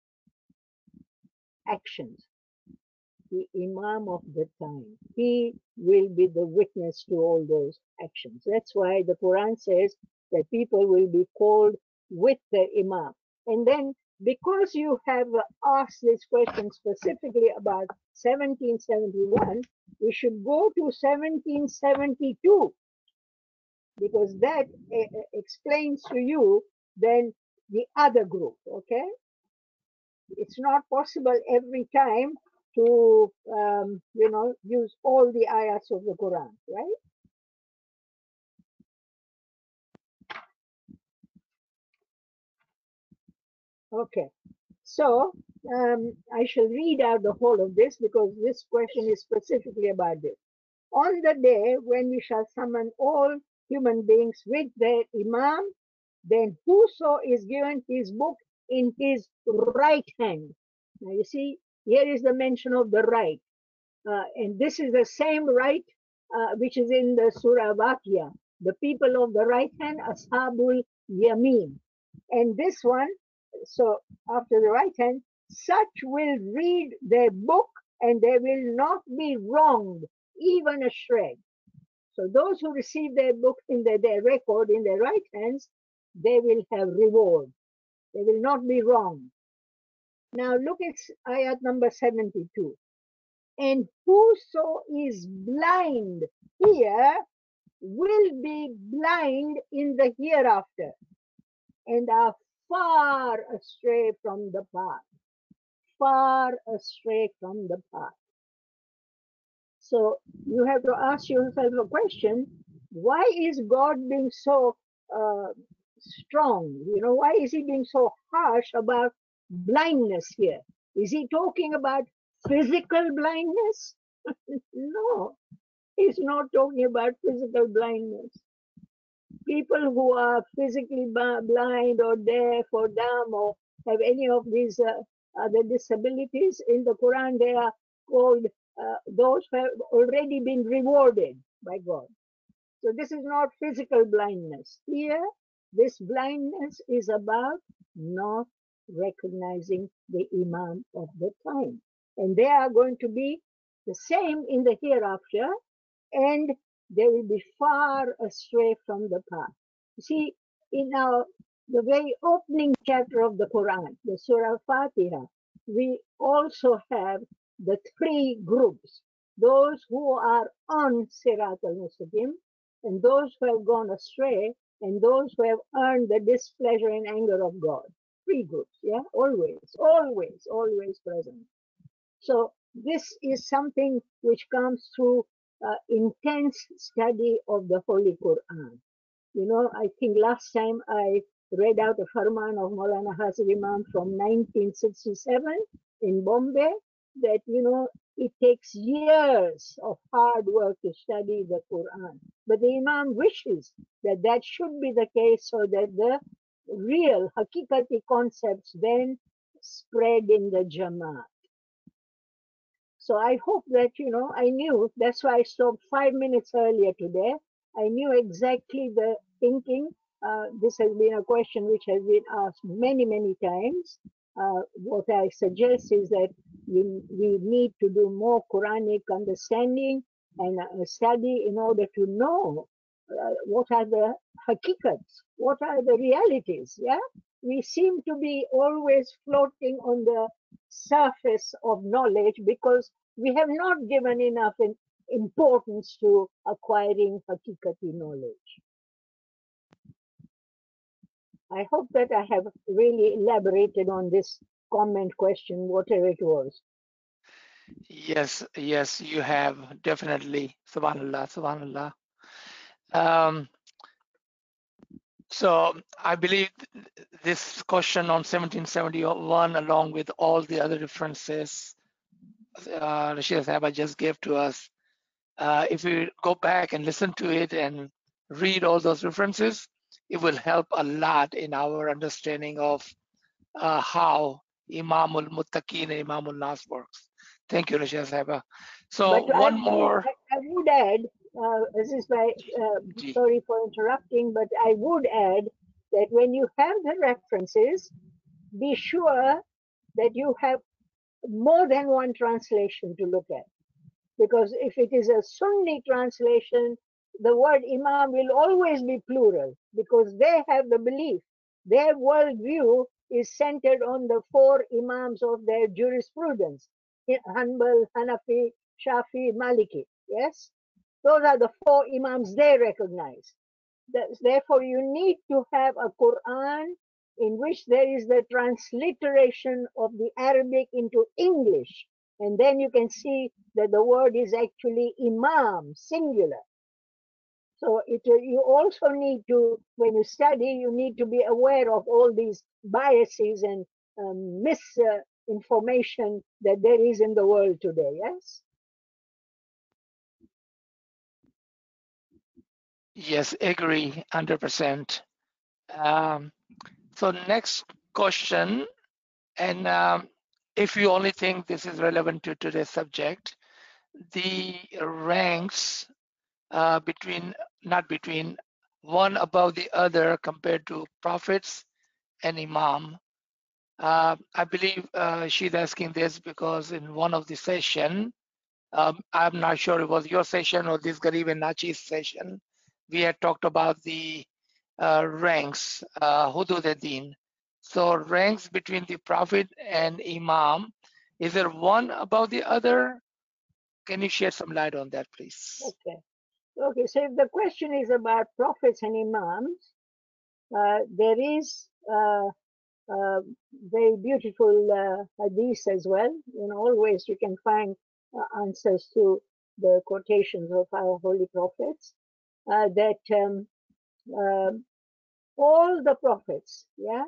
actions? The Imam of the time. He will be the witness to all those actions. That's why the Quran says that people will be called with the Imam. And then because you have asked this question specifically about 1771, we should go to 1772 because that explains to you then the other group, okay? It's not possible every time to, use all the ayats of the Quran, right? Okay, so I shall read out the whole of this because this question is specifically about this. On the day when we shall summon all human beings with their Imam, then whoso is given his book in his right hand. Now you see, here is the mention of the right. And this is the same right which is in the Surah Waqia. The people of the right hand, Ashabul Yameen. And this one, so after the right hand, such will read their book and they will not be wronged, even a shred. So those who receive their book in their record in their right hands, they will have reward. They will not be wronged. Now look at ayat number 72. And whoso is blind here will be blind in the hereafter and are far astray from the path. Far astray from the path. So you have to ask yourself a question, why is God being so strong? Why is he being so harsh about blindness here? Is he talking about physical blindness? No, he's not talking about physical blindness. People who are physically blind or deaf or dumb or have any of these other disabilities, in the Quran they are called those who have already been rewarded by God. So this is not physical blindness. Here, this blindness is about not recognizing the Imam of the time. And they are going to be the same in the hereafter, and they will be far astray from the path. You see, in the very opening chapter of the Quran, the Surah Fatiha, we also have the three groups, those who are on Sirat al-Mustaqim, and those who have gone astray, and those who have earned the displeasure and anger of God. Three groups, yeah, always, always, always present. So this is something which comes through intense study of the Holy Quran. I think last time I read out a farman of Maulana Hazir Imam from 1967 in Bombay that, it takes years of hard work to study the Quran. But the Imam wishes that that should be the case so that the real Hakikati concepts then spread in the Jamaat. So I hope that, I knew, that's why I stopped 5 minutes earlier today. I knew exactly the thinking this has been a question which has been asked many, many times. What I suggest is that we need to do more Quranic understanding and study in order to know what are the hakikats, what are the realities. Yeah, we seem to be always floating on the surface of knowledge because we have not given enough importance to acquiring hakikati knowledge. I hope that I have really elaborated on this comment, question, whatever it was. Yes, yes, you have definitely. Subhanallah, subhanallah. So I believe this question on 1771, along with all the other references Rashida Sahaba just gave to us, if we go back and listen to it and read all those references, it will help a lot in our understanding of how Imamul Muttaqin and Imamul Nas works. Thank you, Rashida Sahaba. So But one more. I would add, this is why, sorry for interrupting, but I would add that when you have the references, be sure that you have more than one translation to look at. Because if it is a Sunni translation, the word Imam will always be plural because they have the belief. Their worldview is centered on the four Imams of their jurisprudence: Hanbal, Hanafi, Shafi, Maliki. Yes? Those are the four Imams they recognize. Therefore, you need to have a Quran in which there is the transliteration of the Arabic into English. And then you can see that the word is actually Imam, singular. So you also need to, when you study, you need to be aware of all these biases and misinformation that there is in the world today, yes? Yes, agree, 100%. So next question, and if you only think this is relevant to today's subject, the ranks not between one above the other compared to prophets and imam. I believe she's asking this because in one of the session, I'm not sure it was your session or this Garib and Nachi's session, we had talked about the ranks, hudud ad-din. So ranks between the prophet and imam, is there one above the other? Can you shed some light on that, please? Okay. Okay, so if the question is about prophets and imams, there is very beautiful hadith as well. In all ways, you can find answers to the quotations of our holy prophets. That all the prophets, yeah,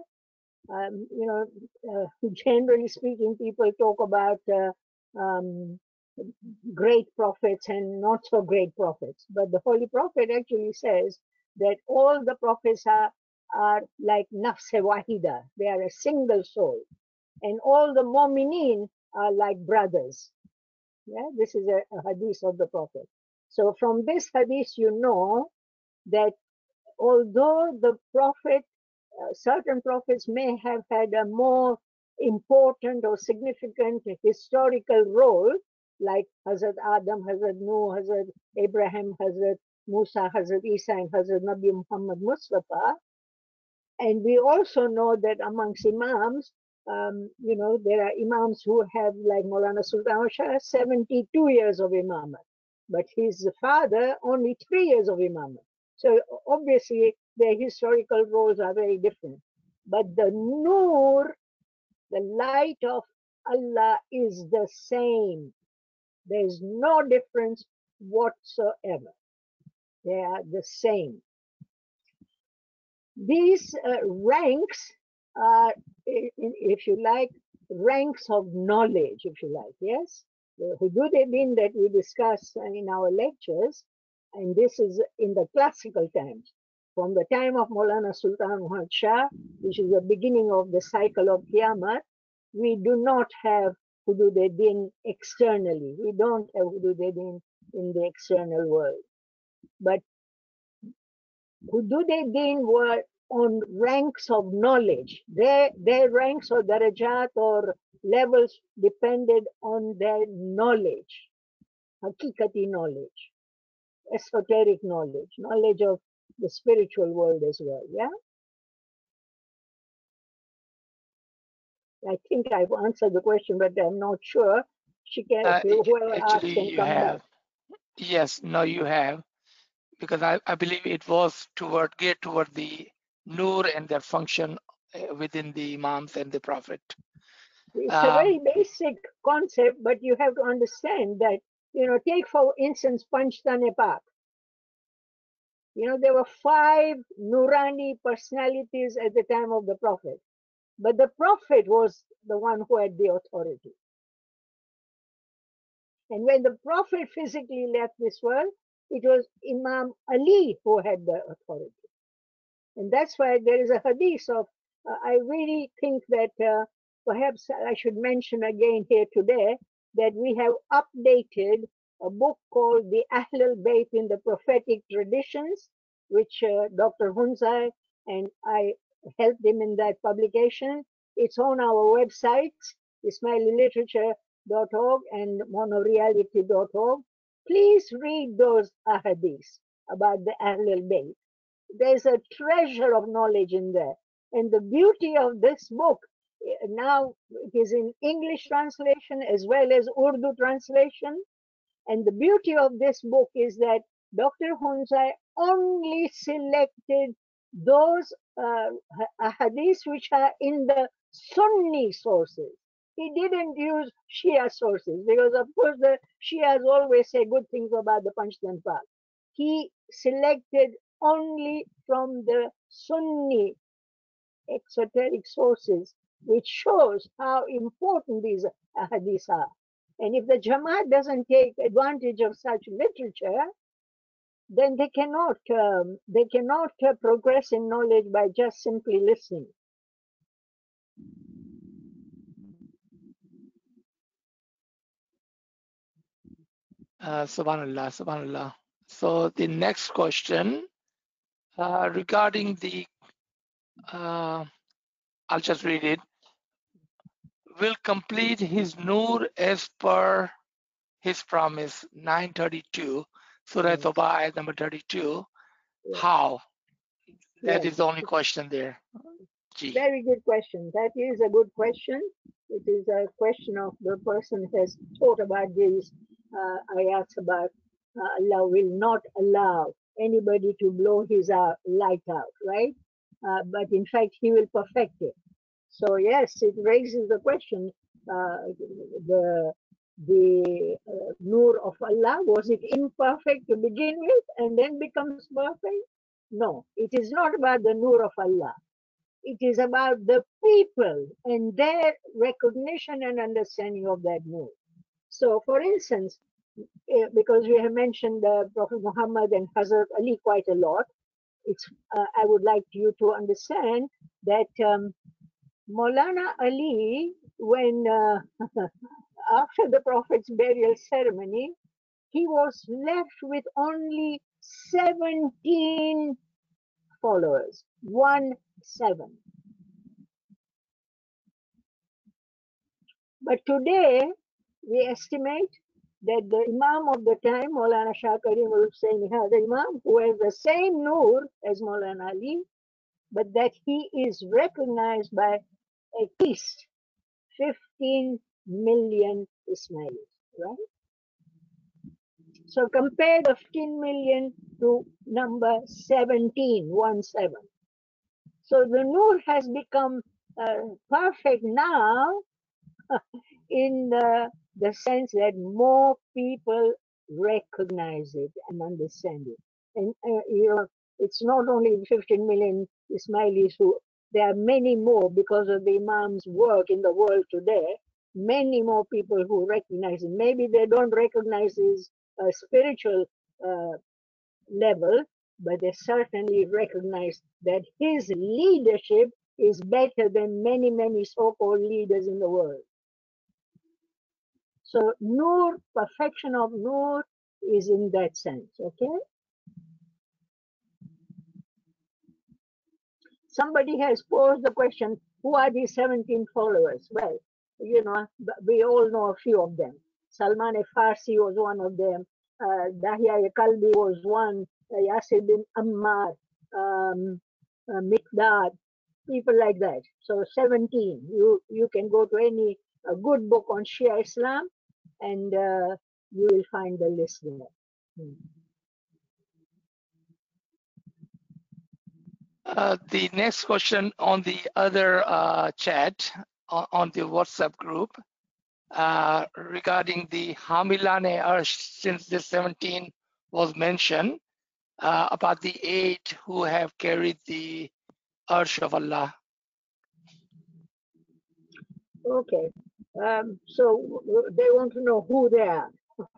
generally speaking, people talk about um, great prophets and not so great prophets. But the Holy Prophet actually says that all the prophets are like nafs wahida. They are a single soul. And all the mu'mineen are like brothers. Yeah, this is a hadith of the Prophet. So from this hadith, you know that although the Prophet, certain prophets may have had a more important or significant historical role, like Hazrat Adam, Hazrat Noah, Hazrat Abraham, Hazrat Musa, Hazrat Isa, and Hazrat Nabi Muhammad Mustafa. And we also know that amongst Imams, there are Imams who have, like Maulana Sultan Shah, 72 years of Imamat, but his father only 3 years of Imamat. So obviously their historical roles are very different. But the Noor, the light of Allah, is the same. There is no difference whatsoever. They are the same. These ranks are, if you like, ranks of knowledge, if you like, yes? The hudud ad-din that we discuss in our lectures, and this is in the classical times, from the time of Maulana Sultan Muhammad Shah, which is the beginning of the cycle of Qiyamah, we do not have hudud ad-din externally. We don't have hudud ad-din in the external world. But Hududeddin were on ranks of knowledge. Their ranks or darajat or levels depended on their knowledge, hakikati knowledge, esoteric knowledge, knowledge of the spiritual world as well. Yeah, I think I've answered the question, but I'm not sure. She can, whoever asked Actually, can you come back. have. Yes, no, you have. Because I believe it was geared toward the Nur and their function within the Imams and the Prophet. It's a very basic concept, but you have to understand that, take for instance Panchtane Pak. There were 5 Nurani personalities at the time of the Prophet, but the Prophet was the one who had the authority. And when the Prophet physically left this world, it was Imam Ali who had the authority. And that's why there is a hadith of, I really think that perhaps I should mention again here today that we have updated a book called The Ahlul Bayt in the Prophetic Traditions, which Dr. Hunzai and I helped him in that publication. It's on our websites, ismaililiterature.org and monoreality.org. Please read those ahadiths about the Ahlul Bayt. There's a treasure of knowledge in there. And the beauty of this book, now it is in English translation as well as Urdu translation. And the beauty of this book is that Dr. Hunzai only selected those hadiths which are in the Sunni sources. He didn't use Shia sources because, of course, the Shias always say good things about the Panchtane Pak. He selected only from the Sunni exoteric sources, which shows how important these hadiths are. And if the Jamaat doesn't take advantage of such literature, then they cannot progress in knowledge by just simply listening. Subhanallah, Subhanallah. So the next question regarding the, I'll just read it. Will complete his Nur as per his promise, 932, Surah Tawbah, ayat number 32. How? That is the only question there. Gee. Very good question. That is a good question. It is a question of the person who has thought about these ayats about Allah will not allow anybody to blow his light out, right? But in fact, he will perfect it. So yes, it raises the question, the Nur of Allah, was it imperfect to begin with and then becomes perfect? No, it is not about the Nur of Allah. It is about the people and their recognition and understanding of that Nur. So for instance, because we have mentioned Prophet Muhammad and Hazrat Ali quite a lot, I would like you to understand that Maulana Ali, when after the Prophet's burial ceremony, he was left with only 17 followers, 17. But today, we estimate that the Imam of the time, Maulana Shah Karim Hussain, the Imam who has the same Nur as Maulana Ali, but that he is recognized by at least 15 million Ismailis, right? So compare the 15 million to number 17, 17. So the Nur has become perfect now in the sense that more people recognize it and understand it. And it's not only 15 million Ismailis there are many more because of the Imam's work in the world today, many more people who recognize it. Maybe they don't recognize his spiritual level, but they certainly recognize that his leadership is better than many, many so-called leaders in the world. So Nur, perfection of Nur is in that sense, okay? somebody has posed the question, who are these 17 followers? Well, you know, we all know a few of them. Salman Farsi was one of them. Dahya Kalbi was one. Yasir bin Ammar, Miqdad, people like that. So 17. You can go to any good book on Shia Islam, and you will find the list there. The next question on the other chat on the WhatsApp group regarding the Hamilane Arsh, since the 17 was mentioned, about the 8 who have carried the Arsh of Allah. Okay. So they want to know who they are.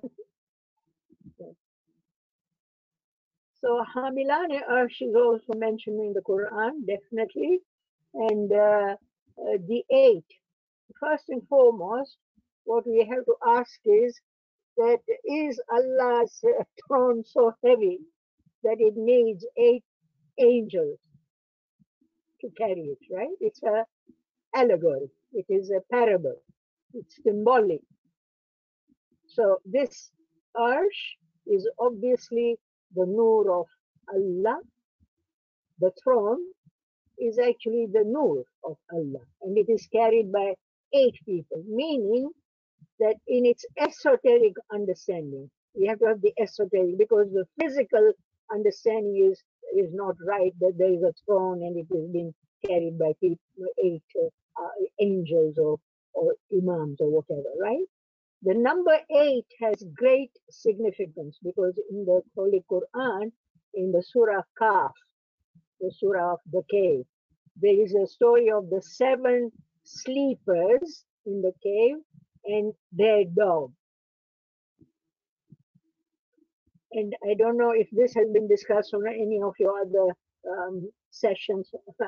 So Hamilane Arsh is also mentioned in the Quran, definitely. And the 8, first and foremost, what we have to ask is that is Allah's throne so heavy that it needs 8 angels to carry it, right? It's an allegory. It is a parable. It's symbolic. So this arsh is obviously the Noor of Allah. The throne is actually the Noor of Allah, and it is carried by 8 people, meaning that in its esoteric understanding, we have to have the esoteric, because the physical understanding is not right, that there is a throne and it is being carried by 8 angels or imams or whatever, right? The number 8 has great significance because in the Holy Quran, in the Surah Kaf, the Surah of the cave, there is a story of the 7 sleepers in the cave and their dog. And I don't know if this has been discussed on any of your other sessions.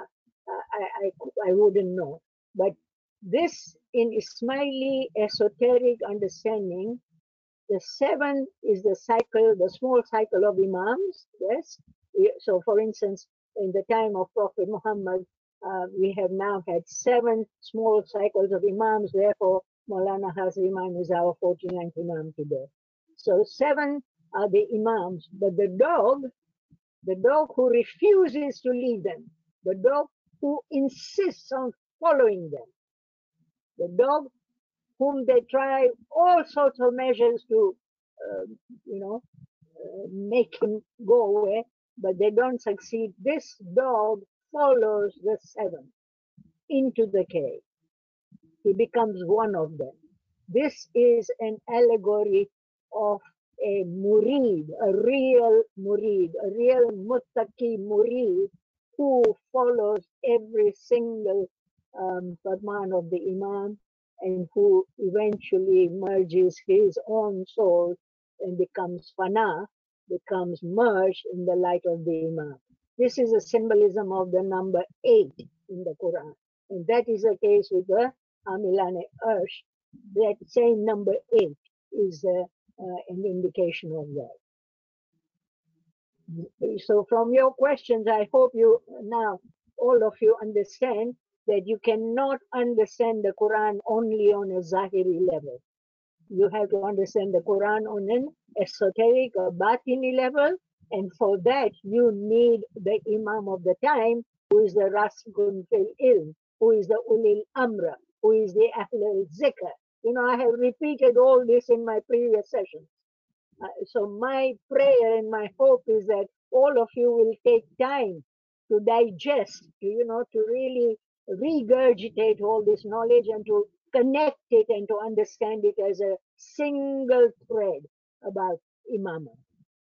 I wouldn't know. But this, in Ismaili esoteric understanding, the 7 is the cycle, the small cycle of Imams. Yes. So, for instance, in the time of Prophet Muhammad, we have now had 7 small cycles of Imams. Therefore, Maulana Hazar Imam is our 49th Imam today. So 7 are the Imams, but the dog who refuses to lead them, the dog who insists on following them, the dog whom they try all sorts of measures to, make him go away, but they don't succeed. This dog follows the 7 into the cave. He becomes one of them. This is an allegory of a murid, a real muttaqi murid who follows every single farman of the Imam and who eventually merges his own soul and becomes fana, becomes merged in the light of the Imam. This is a symbolism of the number 8 in the Quran. And that is the case with the Hamilane Arsh. That same number 8 is an indication of that. So from your questions, I hope you now, all of you understand that you cannot understand the Quran only on a Zahiri level. You have to understand the Quran on an esoteric or Batini level, and for that you need the Imam of the time, who is the Rasikun fil Ilm, who is the Ulil Amra, who is the Ahlul Zikr. I have repeated all this in my previous sessions. So my prayer and my hope is that all of you will take time to digest, to really regurgitate all this knowledge and to connect it and to understand it as a single thread about Imamah.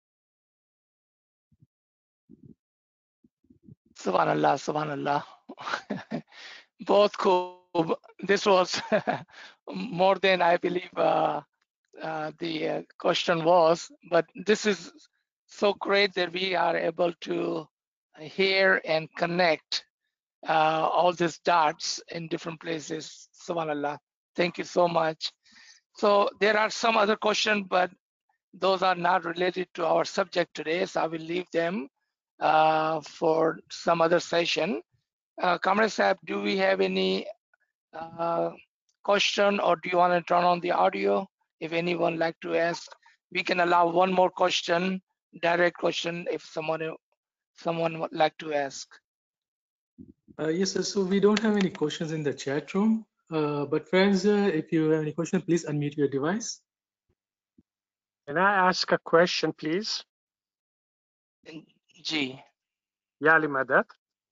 Subhanallah, Subhanallah. Both cool. This was more than I believe the question was, but this is so great that we are able to hear and connect all these dots in different places. Subhanallah. Thank you so much. So there are some other questions, but those are not related to our subject today, so I will leave them for some other session. Kamran Sahib, do we have any question, or do you want to turn on the audio? If anyone like to ask, we can allow one more question, direct question, if someone would like to ask. Yes, sir. So we don't have any questions in the chat room. But friends, if you have any question, please unmute your device. Can I ask a question, please? G. Yali Madad.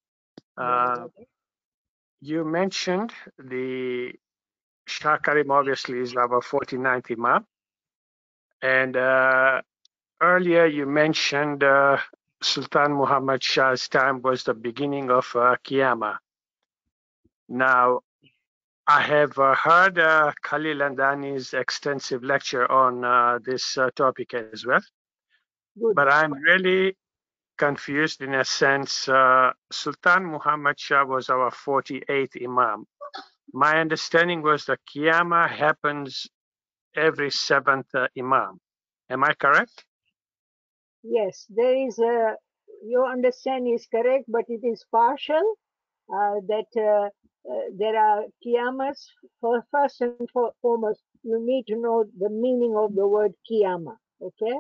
You mentioned the Shah Karim obviously is our 49th Imam. And earlier you mentioned Sultan Muhammad Shah's time was the beginning of Qiyamah. Now, I have heard Khalil Andani's extensive lecture on this topic as well. Good. But I'm really confused in a sense. Sultan Muhammad Shah was our 48th Imam. My understanding was that Qiyamah happens every seventh Imam. Am I correct? Yes, there is a, your understanding is correct, but it is partial. There are qiyamahs. First and foremost, you need to know the meaning of the word qiyamah. Okay?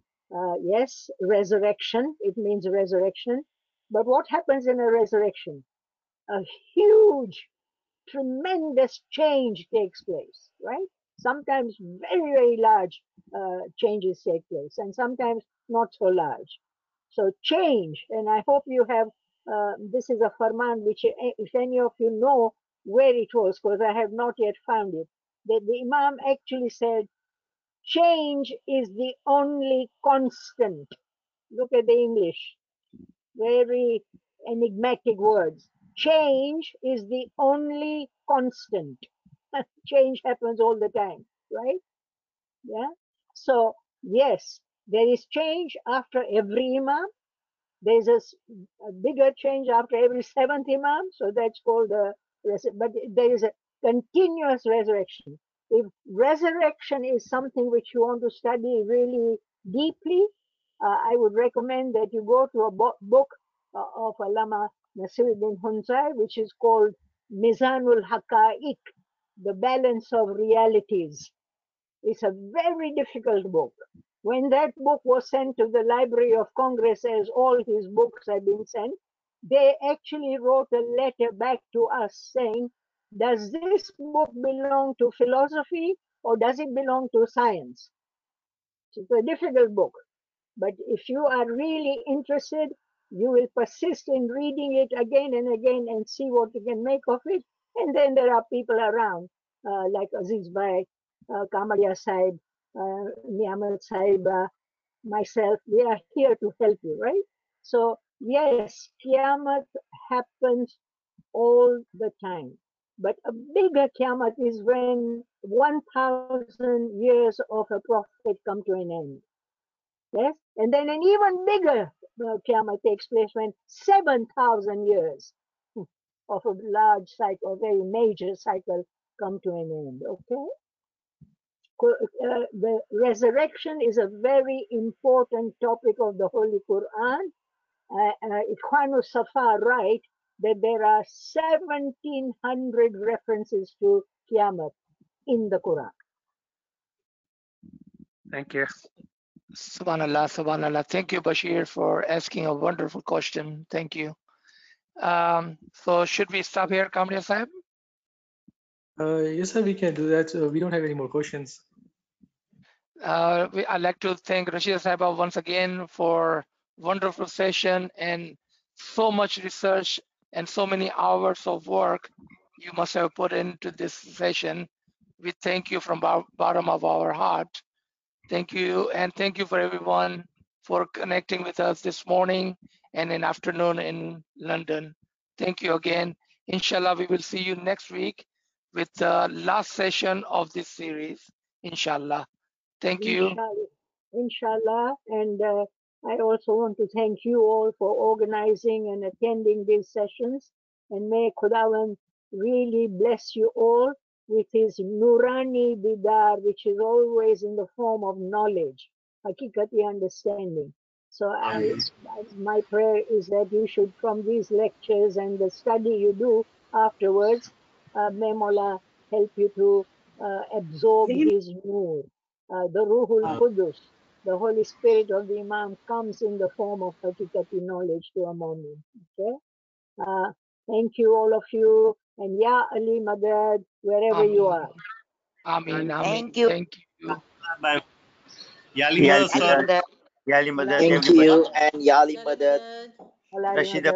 Yes, resurrection. It means resurrection. But what happens in a resurrection? A huge, tremendous change takes place, right? Sometimes very, very large changes take place, and sometimes not so large. So change, and I hope you have, this is a farman which if any of you know where it was, because I have not yet found it, that the Imam actually said, change is the only constant. Look at the English, very enigmatic words. Change is the only constant. Change happens all the time, right? Yeah. So yes, there is change after every Imam. There's a bigger change after every seventh Imam, so that's called but there is a continuous resurrection. If resurrection is something which you want to study really deeply, I would recommend that you go to a book of Allama Nasiruddin Hunzai, which is called Mizanul Haqa'iq, The Balance of Realities. It's a very difficult book. When that book was sent to the Library of Congress, as all his books have been sent, they actually wrote a letter back to us saying, does this book belong to philosophy or does it belong to science? It's a difficult book. But if you are really interested, you will persist in reading it again and again and see what you can make of it. And then there are people around, like Aziz Bhai, Kamaria Saib, Niamat Saib, myself. We are here to help you, right? So, yes, Qiyamah happens all the time. But a bigger Qiyamah is when 1,000 years of a prophet come to an end. Yes, and then an even bigger Qiyamah takes place when 7,000 years of a large cycle, a very major cycle, come to an end. Okay, the resurrection is a very important topic of the Holy Quran. Ikhwanu Safa write that there are 1,700 references to Qiyamah in the Quran. Thank you. Subhanallah, subhanallah. Thank you, Bashir, for asking a wonderful question. Thank you. So should we stop here, Kamria Sahib? Yes, sir, we can do that. We don't have any more questions. I'd like to thank Rashida Sahiba once again for wonderful session and so much research and so many hours of work you must have put into this session. We thank you from the bottom of our heart. Thank you, and thank you for everyone for connecting with us this morning and in afternoon in London. Thank you again. Inshallah, we will see you next week with the last session of this series. Inshallah. Thank you. Inshallah. And I also want to thank you all for organizing and attending these sessions. And may Khudawan really bless you all with his Nurani Bidar, which is always in the form of knowledge, Hakikati understanding. So my prayer is that you should, from these lectures and the study you do afterwards, may Mawla help you to absorb his nur. The Ruhul Qudus, the Holy Spirit of the Imam, comes in the form of Hakikati knowledge to a moment. Okay? Thank you, all of you. And Ya Ali Madad, wherever you are. Ameen, Ameen. Thank you. Thank you. Yali Madad. Yali Madad. Yali Madad, Thank everybody. you and Yali Madad. Allah Rashida. Madad.